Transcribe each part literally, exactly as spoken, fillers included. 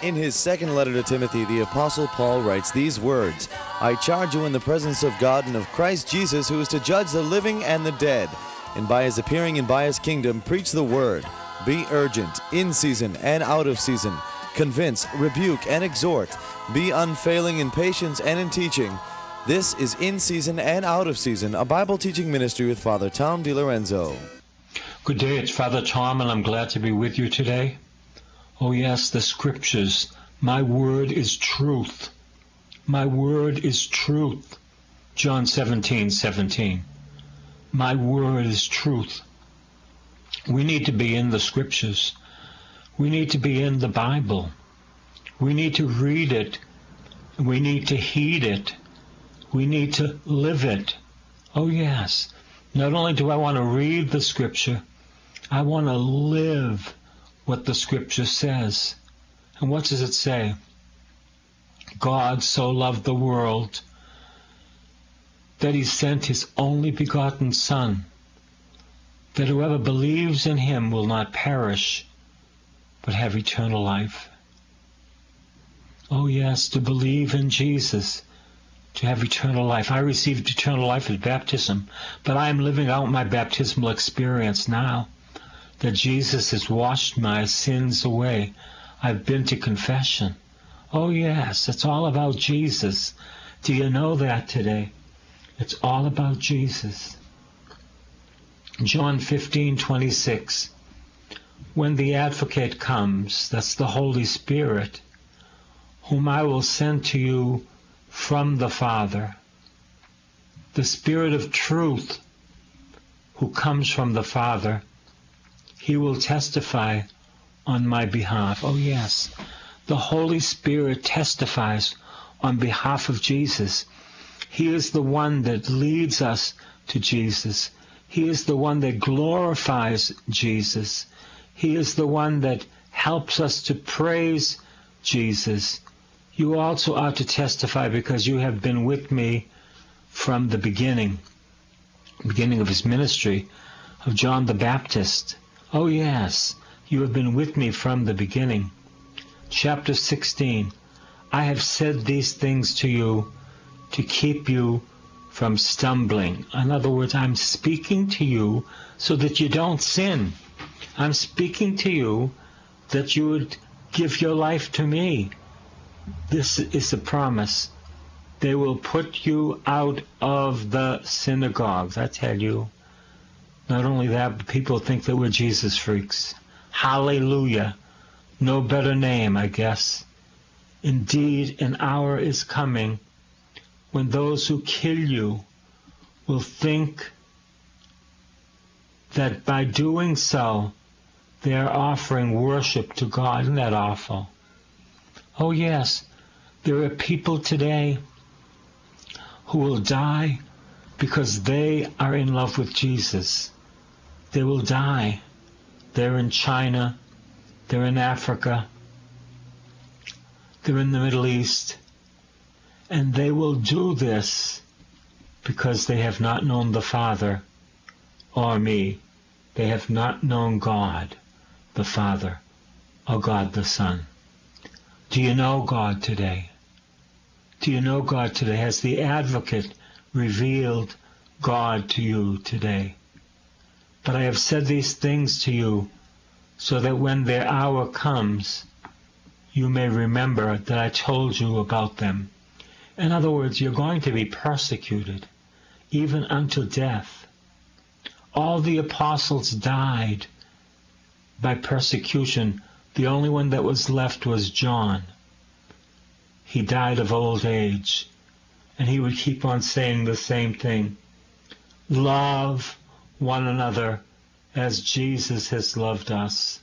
In his second letter to Timothy, the Apostle Paul writes these words, I charge you in the presence of God and of Christ Jesus, who is to judge the living and the dead, and by his appearing and by his kingdom, preach the word. Be urgent, in season and out of season. Convince, rebuke, and exhort. Be unfailing in patience and in teaching. This is In Season and Out of Season, a Bible teaching ministry with Father Tom DiLorenzo. Good day, it's Father Tom, and I'm glad to be with you today. Oh yes, the Scriptures. My word is truth. My word is truth. John seventeen seventeen. My word is truth. We need to be in the Scriptures. We need to be in the Bible. We need to read it. We need to heed it. We need to live it. Oh yes. Not only do I want to read the Scripture, I want to live what the Scripture says. And what does it say? God so loved the world that he sent his only begotten Son, that whoever believes in him will not perish, but have eternal life. Oh yes, to believe in Jesus, to have eternal life. I received eternal life at baptism, but I am living out my baptismal experience now, that Jesus has washed my sins away. I've been to confession. Oh yes, it's all about Jesus. Do you know that today? It's all about Jesus. John fifteen twenty-six. When the Advocate comes, that's the Holy Spirit, whom I will send to you from the Father, the Spirit of truth who comes from the Father, he will testify on my behalf. Oh yes, the Holy Spirit testifies on behalf of Jesus. He is the one that leads us to Jesus. He is the one that glorifies Jesus. He is the one that helps us to praise Jesus. You also ought to testify because you have been with me from the beginning, beginning of his ministry, of John the Baptist. Oh yes, you have been with me from the beginning. Chapter sixteen, I have said these things to you to keep you from stumbling. In other words, I'm speaking to you so that you don't sin. I'm speaking to you that you would give your life to me. This is the promise. They will put you out of the synagogues. I tell you, not only that, but people think that we're Jesus freaks. Hallelujah. No better name, I guess. Indeed, an hour is coming when those who kill you will think that by doing so, they are offering worship to God. Isn't that awful? Oh yes, there are people today who will die because they are in love with Jesus. They will die. They're in China. They're in Africa. They're in the Middle East. And they will do this because they have not known the Father or me. They have not known God the Father or God the Son. Do you know God today? Do you know God today? Has the Advocate revealed God to you today? But I have said these things to you so that when their hour comes, you may remember that I told you about them. In other words, you're going to be persecuted, even unto death. All the apostles died by persecution. The only one that was left was John. He died of old age, and he would keep on saying the same thing. Love one another as Jesus has loved us.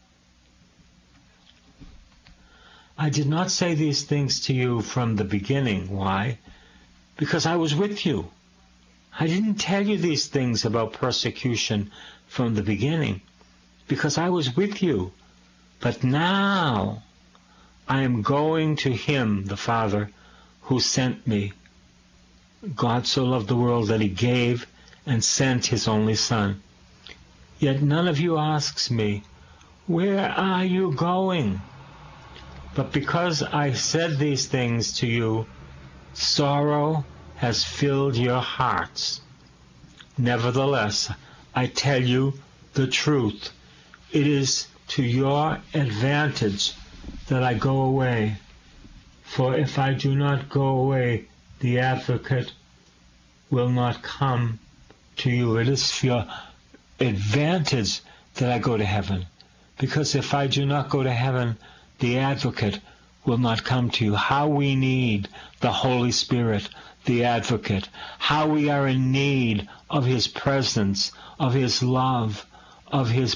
I did not say these things to you from the beginning. Why? Because I was with you. I didn't tell you these things about persecution from the beginning, because I was with you. But now I am going to him, the Father, who sent me. God so loved the world that he gave and sent his only Son. Yet none of you asks me, where are you going? But because I said these things to you, sorrow has filled your hearts. Nevertheless, I tell you the truth. It is to your advantage that I go away. For if I do not go away, the Advocate will not come to you. It is for your advantage that I go to heaven. Because if I do not go to heaven, the Advocate will not come to you. How we need the Holy Spirit, the Advocate. How we are in need of His presence, of His love, of His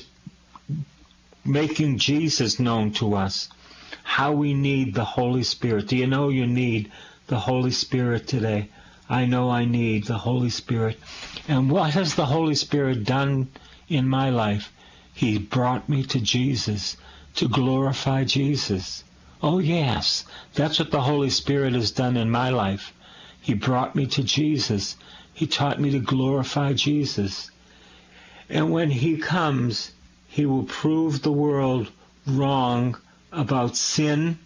making Jesus known to us. How we need the Holy Spirit. Do you know you need the Holy Spirit today? I know I need the Holy Spirit. And what has the Holy Spirit done in my life? He brought me to Jesus, to glorify Jesus. Oh yes, that's what the Holy Spirit has done in my life. He brought me to Jesus. He taught me to glorify Jesus. And when He comes, He will prove the world wrong about sin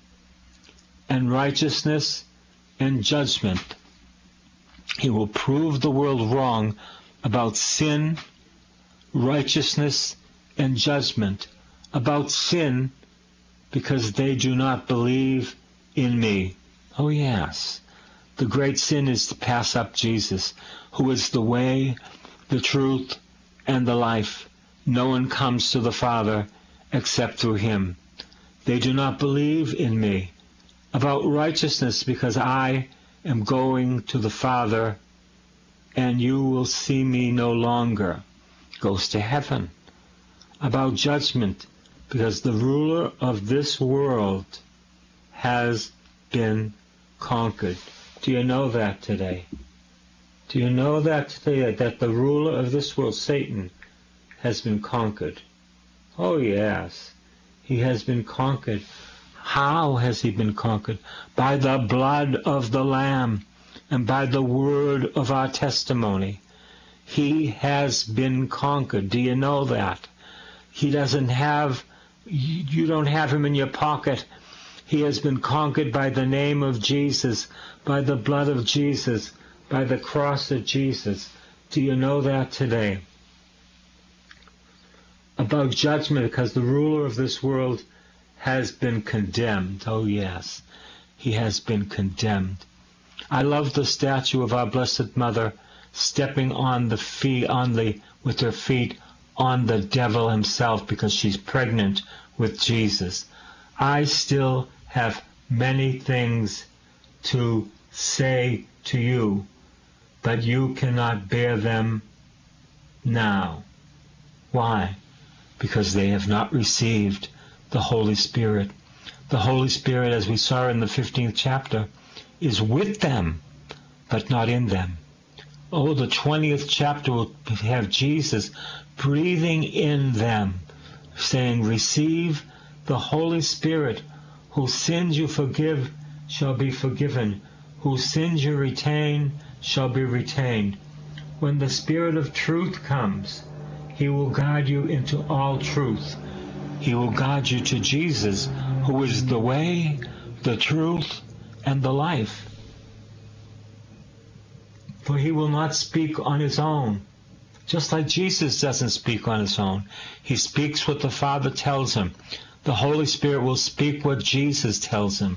and righteousness and judgment. He will prove the world wrong about sin, righteousness, and judgment. About sin, because they do not believe in me. Oh yes, the great sin is to pass up Jesus, who is the way, the truth, and the life. No one comes to the Father except through Him. They do not believe in me. About righteousness, because I am going to the Father, and you will see me no longer. Goes to heaven. About judgment, because the ruler of this world has been conquered. Do you know that today? Do you know that today, that the ruler of this world, Satan, has been conquered? Oh yes, he has been conquered. How has he been conquered? By the blood of the Lamb and by the word of our testimony. He has been conquered. Do you know that? He doesn't have, you don't have him in your pocket. He has been conquered by the name of Jesus, by the blood of Jesus, by the cross of Jesus. Do you know that today? About judgment, because the ruler of this world has been condemned. Oh yes, he has been condemned. I love the statue of our Blessed Mother stepping on the feet, on the, with her feet on the devil himself, because she's pregnant with Jesus. I still have many things to say to you, but you cannot bear them now. Why? Because they have not received the Holy Spirit. The Holy Spirit, as we saw in the fifteenth chapter, is with them, but not in them. Oh, the twentieth chapter will have Jesus breathing in them, saying, receive the Holy Spirit. Whose sins you forgive shall be forgiven. Whose sins you retain shall be retained. When the Spirit of truth comes, He will guide you into all truth. He will guide you to Jesus, who is the way, the truth, and the life. For He will not speak on His own. Just like Jesus doesn't speak on His own. He speaks what the Father tells Him. The Holy Spirit will speak what Jesus tells Him.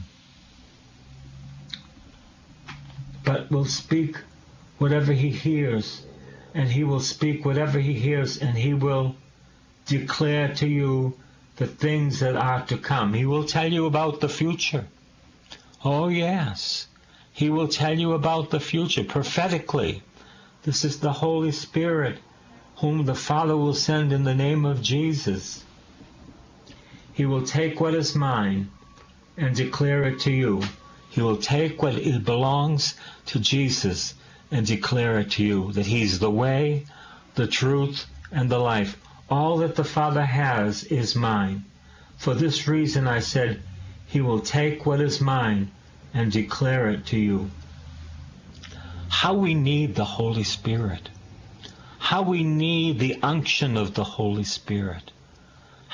But will speak whatever He hears. And He will speak whatever He hears, and He will declare to you the things that are to come. He will tell you about the future. Oh yes, He will tell you about the future prophetically. This is the Holy Spirit, whom the Father will send in the name of Jesus. He will take what is mine and declare it to you. He will take what it belongs to Jesus and declare it to you, that He's the way, the truth, and the life. All that the Father has is mine. For this reason I said, He will take what is mine and declare it to you. How we need the Holy Spirit. How we need the unction of the Holy Spirit.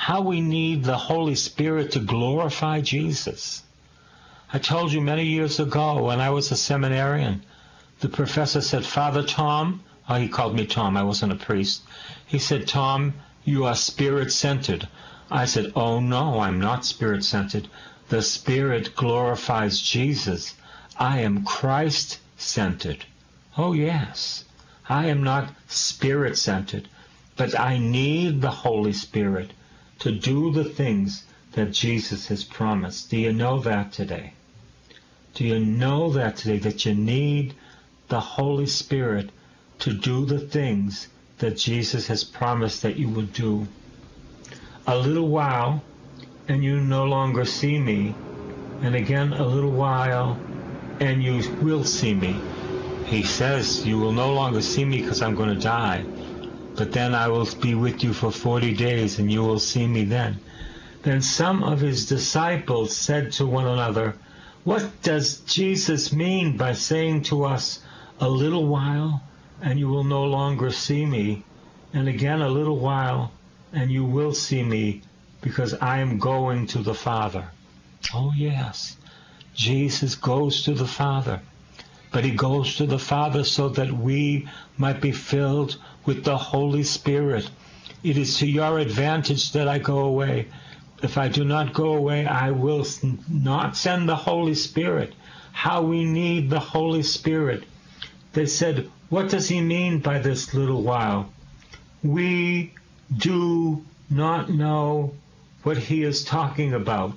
how we need the Holy Spirit to glorify Jesus. I told you many years ago when I was a seminarian, the professor said, Father Tom, oh, he called me Tom, I wasn't a priest. He said, Tom, you are spirit-centered. I said, oh no, I'm not spirit-centered. The Spirit glorifies Jesus. I am Christ-centered. Oh yes, I am not spirit-centered, but I need the Holy Spirit to do the things that Jesus has promised. Do you know that today? Do you know that today, that you need the Holy Spirit to do the things that Jesus has promised that you will do? A little while, and you no longer see me, and again a little while, and you will see me. He says, you will no longer see me because I'm going to die, but then I will be with you for forty days, and you will see me then. Then some of his disciples said to one another, what does Jesus mean by saying to us, a little while, and you will no longer see me, and again a little while, and you will see me, because I am going to the Father? Oh yes, Jesus goes to the Father, but he goes to the Father so that we might be filled with the Holy Spirit. It is to your advantage that I go away. If I do not go away, I will not send the Holy Spirit. How we need the Holy Spirit. They said, what does he mean by this little while? We do not know what he is talking about.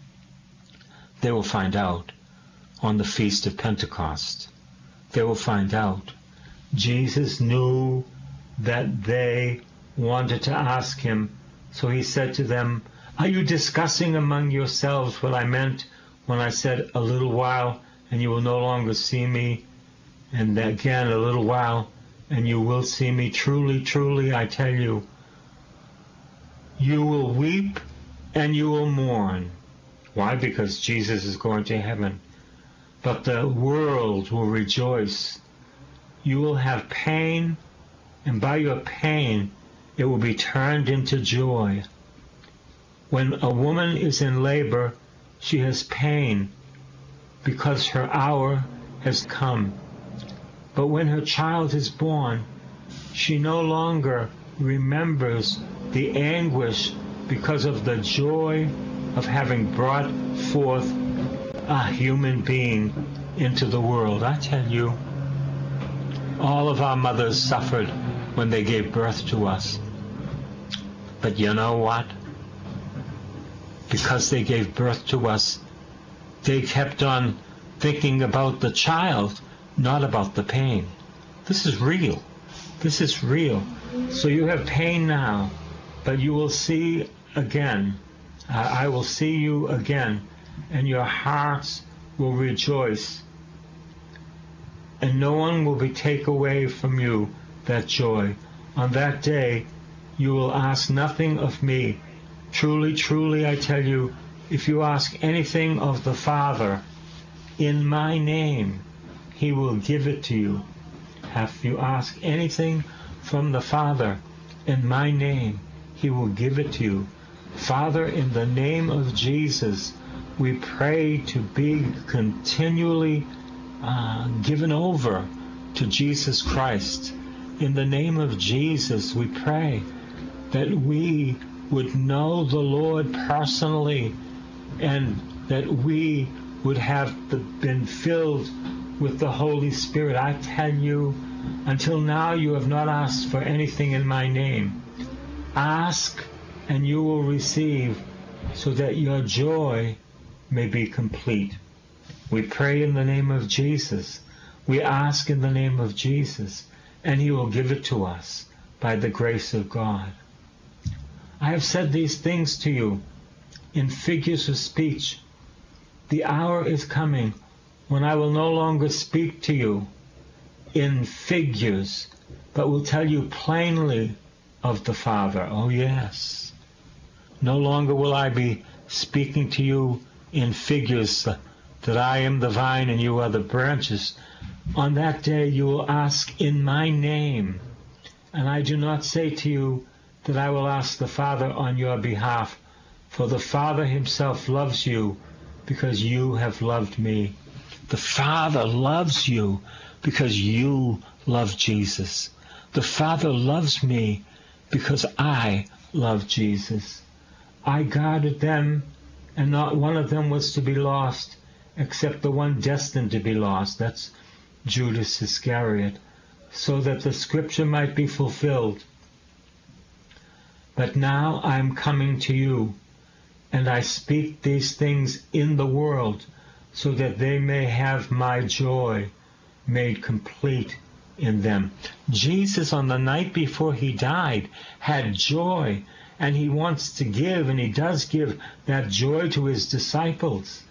They will find out on the Feast of Pentecost. They will find out. Jesus knew that they wanted to ask him, so he said to them, are you discussing among yourselves what I meant when I said a little while and you will no longer see me, and again a little while and you will see me? Truly, truly, I tell you, you will weep and you will mourn. Why? Because Jesus is going to heaven. But the world will rejoice. You will have pain, and by your pain it will be turned into joy. When a woman is in labor, she has pain because her hour has come. But when her child is born, she no longer remembers the anguish because of the joy of having brought forth a human being into the world. I tell you, all of our mothers suffered when they gave birth to us. But you know what? Because they gave birth to us, they kept on thinking about the child, not about the pain. This is real. This is real. So you have pain now, but you will see again. Uh, I will see you again, and your hearts will rejoice. And no one will be take away from you that joy. On that day, you will ask nothing of me. Truly, truly, I tell you, if you ask anything of the Father in my name, he will give it to you. If you ask anything from the Father in my name, he will give it to you. Father, in the name of Jesus, we pray to be continually uh, given over to Jesus Christ. In the name of Jesus, we pray that we would know the Lord personally, and that we would have the, been filled with the Holy Spirit. I tell you, until now you have not asked for anything in my name. Ask and you will receive, so that your joy may be complete. We pray in the name of Jesus. We ask in the name of Jesus, and he will give it to us by the grace of God. I have said these things to you in figures of speech. The hour is coming when I will no longer speak to you in figures, but will tell you plainly of the Father. Oh yes. No longer will I be speaking to you in figures, uh, that I am the vine and you are the branches. On that day you will ask in my name, and I do not say to you that I will ask the Father on your behalf, for the Father himself loves you because you have loved me. The Father loves you because you love Jesus. The Father loves me because I love Jesus. I guarded them, and not one of them was to be lost, except the one destined to be lost. That's Judas Iscariot, so that the scripture might be fulfilled. But now I am coming to you, and I speak these things in the world, so that they may have my joy made complete in them. Jesus, on the night before he died, had joy, and he wants to give, and he does give that joy to his disciples.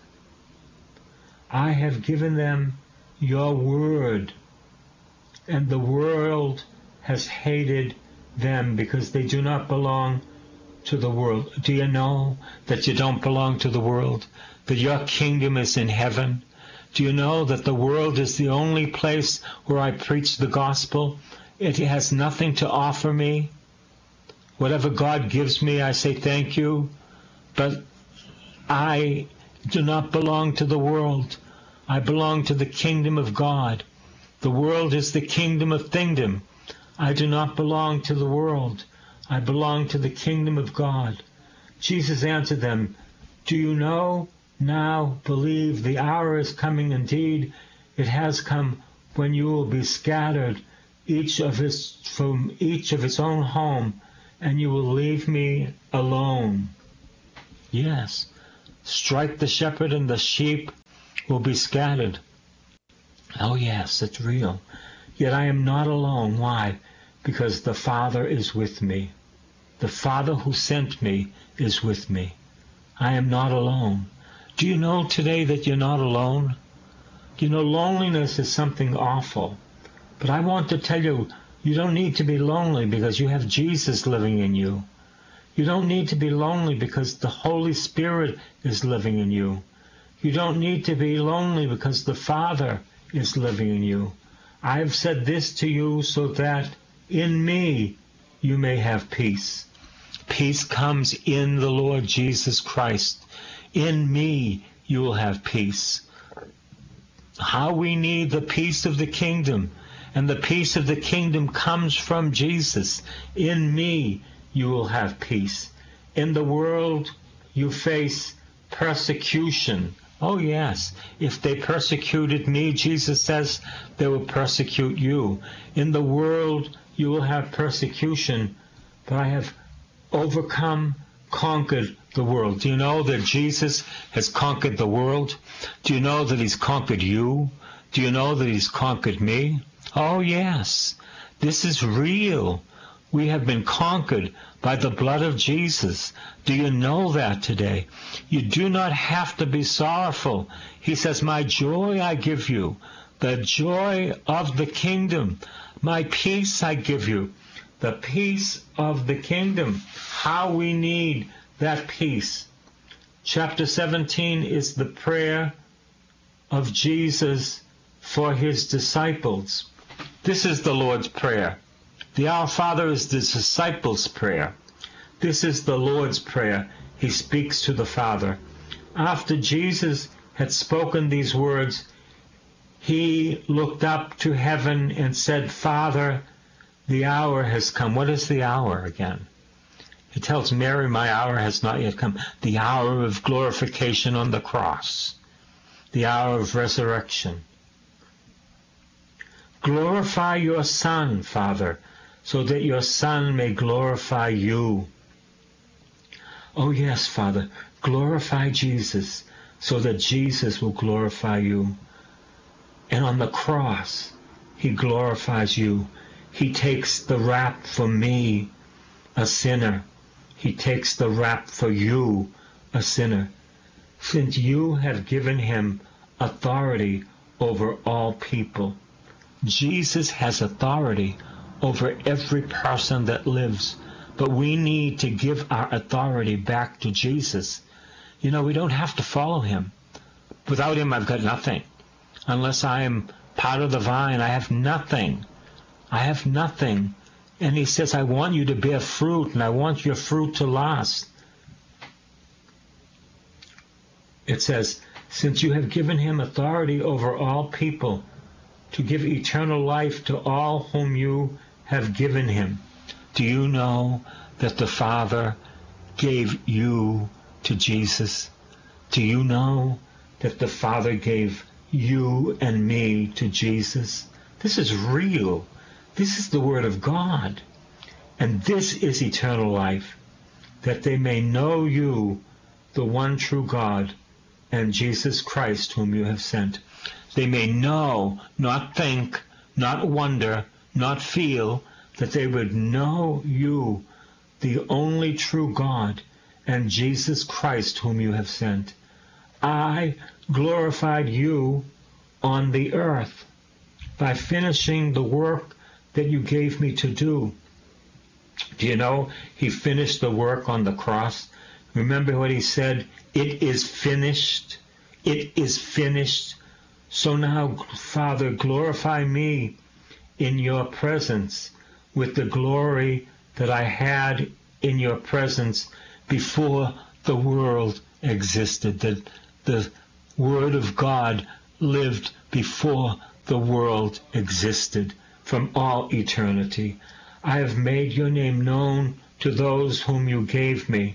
I have given them your word, and the world has hated them because they do not belong to the world. Do you know that you don't belong to the world? That your kingdom is in heaven? Do you know that the world is the only place where I preach the gospel? It has nothing to offer me. Whatever God gives me, I say thank you. But I do not belong to the world. I belong to the kingdom of God. The world is the kingdom of thingdom. I do not belong to the world. I belong to the kingdom of God. Jesus answered them, do you know now, believe the hour is coming, indeed it has come, when you will be scattered, each of his from each of his own home, and you will leave me alone. Yes, strike the shepherd and the sheep will be scattered. Oh yes, it's real. Yet I am not alone. Why? Because the Father is with me. The Father who sent me is with me. I am not alone. Do you know today that you're not alone? You know, loneliness is something awful. But I want to tell you, you don't need to be lonely because you have Jesus living in you. You don't need to be lonely because the Holy Spirit is living in you. You don't need to be lonely because the Father is living in you. I have said this to you so that in me you may have peace. Peace comes in the Lord Jesus Christ. In me you will have peace. How we need the peace of the kingdom. And the peace of the kingdom comes from Jesus. In me you will have peace. In the world you face persecution. Oh yes, if they persecuted me, Jesus says, they will persecute you. In the world you will have persecution, but I have overcome, conquered the world. Do you know that Jesus has conquered the world? Do you know that he's conquered you? Do you know that he's conquered me? Oh yes, this is real. We have been conquered by the blood of Jesus. Do you know that today? You do not have to be sorrowful. He says, my joy I give you, the joy of the kingdom. My peace I give you, the peace of the kingdom. How we need that peace. Chapter seventeen is the prayer of Jesus for his disciples. This is the Lord's Prayer. The Our Father is the disciples' prayer. This is the Lord's Prayer. He speaks to the Father. After Jesus had spoken these words, he looked up to heaven and said, Father, the hour has come. What is the hour again? He tells Mary, my hour has not yet come. The hour of glorification on the cross. The hour of resurrection. Glorify your Son, Father, so that your Son may glorify you. Oh yes, Father, glorify Jesus, so that Jesus will glorify you. And on the cross, he glorifies you. He takes the rap for me, a sinner. He takes the rap for you, a sinner. Since you have given him authority over all people. Jesus has authority over every person that lives. But we need to give our authority back to Jesus. You know, we don't have to follow him. Without him, I've got nothing. Unless I am part of the vine, I have nothing. I have nothing. And he says, I want you to bear fruit, and I want your fruit to last. It says, since you have given him authority over all people, to give eternal life to all whom you have given him. Do you know that the Father gave you to Jesus? Do you know that the Father gave you and me to Jesus? This is real. This is the Word of God. And this is eternal life, that they may know you, the one true God, and Jesus Christ whom you have sent. They may know, not think, not wonder, not feel, that they would know you, the only true God, and Jesus Christ whom you have sent. I glorified you on the earth by finishing the work that you gave me to do. Do you know he finished the work on the cross? Remember what he said? It is finished. It is finished. So now, Father, glorify me in your presence with the glory that I had in your presence before the world existed. That the Word of God lived before the world existed from all eternity. I have made your name known to those whom you gave me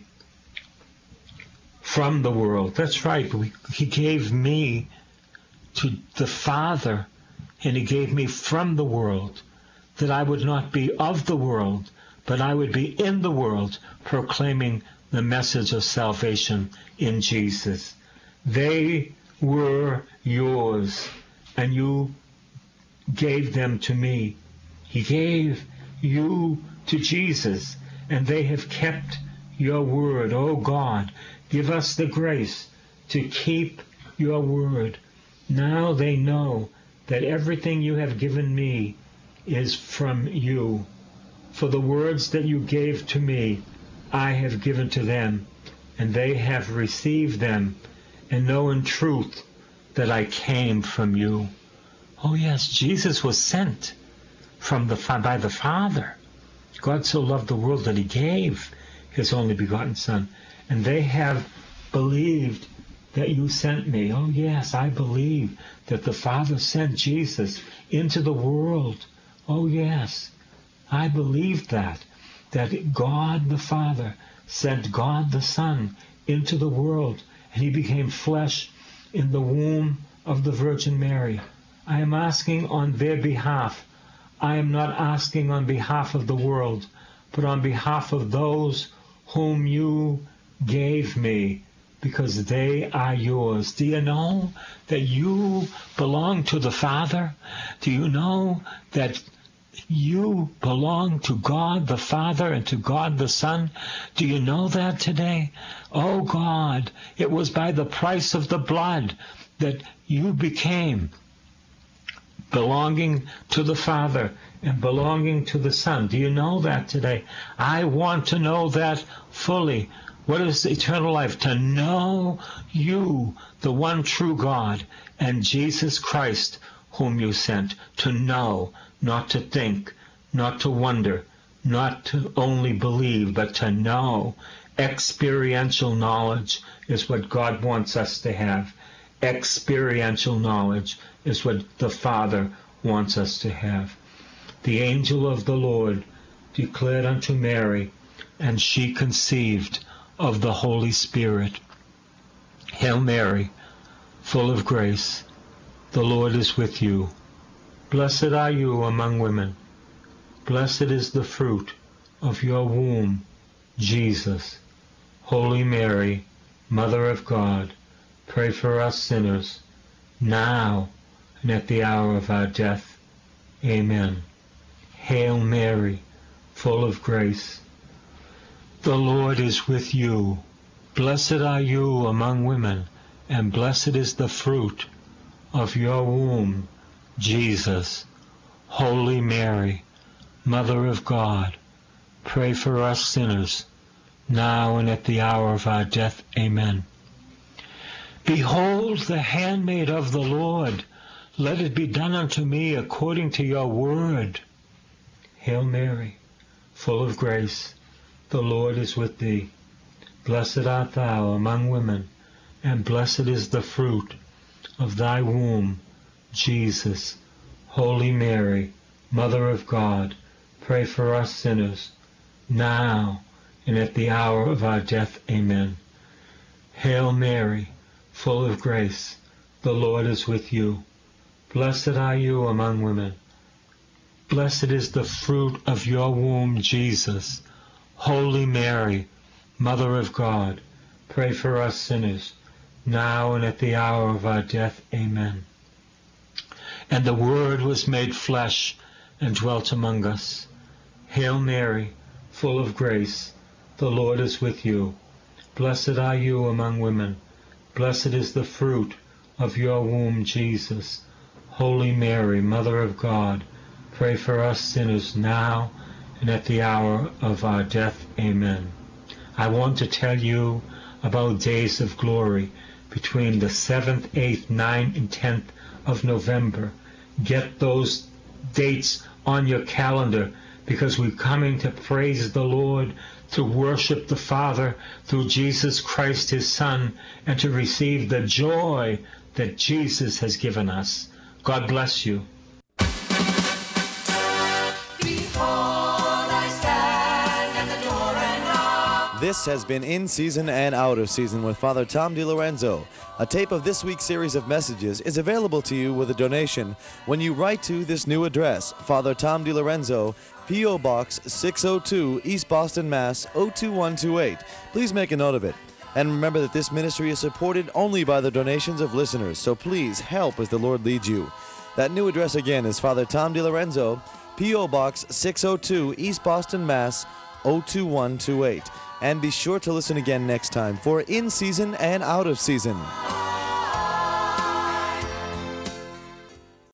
from the world. That's right. He gave me to the Father, and he gave me from the world, that I would not be of the world, but I would be in the world, proclaiming the message of salvation in Jesus. They were yours, and you gave them to me. He gave you to Jesus, and they have kept your word. Oh God, give us the grace to keep your word. Now they know that everything you have given me is from you. For the words that you gave to me, I have given to them, and they have received them, and know in truth that I came from you. Oh yes, Jesus was sent from the by the Father. God so loved the world that he gave his only begotten Son, and they have believed that you sent me. Oh yes, I believe that the Father sent Jesus into the world. Oh yes, I believe that, that God the Father sent God the Son into the world, and he became flesh in the womb of the Virgin Mary. I am asking on their behalf. I am not asking on behalf of the world, but on behalf of those whom you gave me, because they are yours. Do you know that you belong to the Father? Do you know that you belong to God the Father and to God the Son? Do you know that today? Oh God, it was by the price of the blood that you became belonging to the Father and belonging to the Son. Do you know that today? I want to know that fully. What is eternal life? To know you, the one true God, and Jesus Christ, whom you sent. To know, not to think, not to wonder, not to only believe, but to know. Experiential knowledge is what God wants us to have. Experiential knowledge is what the Father wants us to have. The angel of the Lord declared unto Mary, and she conceived of the Holy Spirit. Hail Mary, full of grace, the Lord is with you. Blessed are you among women. Blessed is the fruit of your womb, Jesus. Holy Mary, Mother of God, pray for us sinners, now and at the hour of our death. Amen. Hail Mary, full of grace, the Lord is with you. Blessed are you among women, and blessed is the fruit of your womb, Jesus. Holy Mary, Mother of God, pray for us sinners, now and at the hour of our death. Amen. Behold the handmaid of the Lord. Let it be done unto me according to your word. Hail Mary, full of grace, the Lord is with thee. Blessed art thou among women, and blessed is the fruit of thy womb, Jesus. Holy Mary, Mother of God, pray for us sinners, now and at the hour of our death. Amen. Hail Mary, full of grace, the Lord is with you. Blessed are you among women. Blessed is the fruit of your womb, Jesus. Holy Mary, Mother of God, pray for us sinners, now and at the hour of our death. Amen. And the Word was made flesh and dwelt among us. Hail Mary, full of grace, the Lord is with you. Blessed are you among women. Blessed is the fruit of your womb, Jesus. Holy Mary, Mother of God, pray for us sinners now and at the hour of our death. Amen. I want to tell you about days of glory between the seventh, eighth, ninth, and tenth of November. Get those dates on your calendar, because we're coming to praise the Lord, to worship the Father through Jesus Christ, his Son, and to receive the joy that Jesus has given us. God bless you. This has been In Season and Out of Season with Father Tom DiLorenzo. A tape of this week's series of messages is available to you with a donation when you write to this new address, Father Tom DiLorenzo, P O. Box six oh two, East Boston, Mass. oh two one two eight. Please make a note of it. And remember that this ministry is supported only by the donations of listeners, so please help as the Lord leads you. That new address again is Father Tom DiLorenzo, P O. Box six oh two, East Boston, Mass. oh two one two eight. And be sure to listen again next time for In Season and Out of Season.